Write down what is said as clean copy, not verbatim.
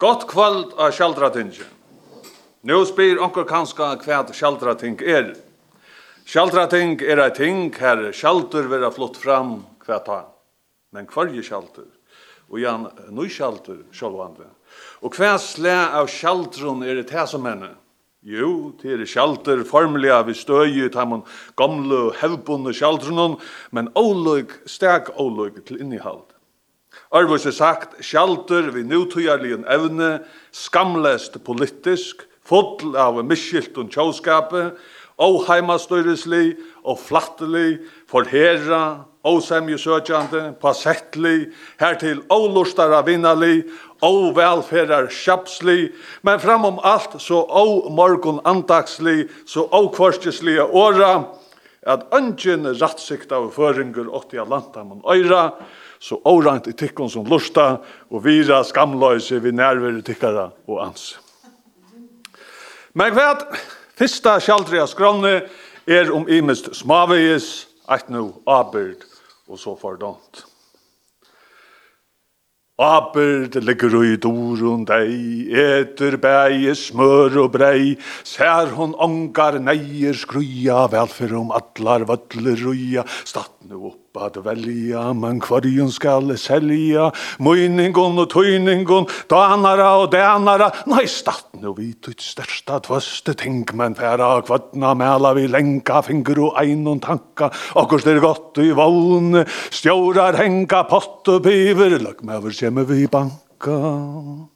Gott kvöld av Skjaldratinget. Nu spyr onkur kanska hva Skjaldrating er. Skjaldrating et ting her skjaldur vera flott fram hva ta. Men kvarje skjaldur? Og Jan nøy skjaldur sjálvande. Og hva slæ av skjaldrun det her som henne? Jo, det skjaldur formelig vi støy ut ham gamle hevbunde skjaldrunun, men steg óløg til innihald. Arvus sagt, skjaldur vi nutøyarligen evne, skamlest politisk, full av miskilt og tjóskape, óheimastøyrislig og flattelig, forherra, ósemjesøkjande, passettlig, hertil ólustara vinnerlig, óvelferar sjapslig, men framom alt så ómorgon andagslig, så ókvarstislige åra, at ungen rattsikta av føringur åtti av lantamon øyra, så orant i tikkon som lusta, og vira skamløyse vi nærvere tikkara og ans. Men hva fyrsta skjaldri av skråne imest smaveis, eit nu abyrd, og så fordant. Abyrd ligger i dorun dei, eter bæie smør og brei, ser hon ongar neier skruja, velfer allar vødler ruja, statt nu opp at velja, men kvarjon skal selja, møyningon og tøyningon, danara og danara, nei, statt nu vi tutt størsta tvøste ting, men færa kvøtna mæla vi lenka, finger og einon tanka, okkur styr godt i vågne, stjórar henga pott og biver, løg med over kjemme vi banka.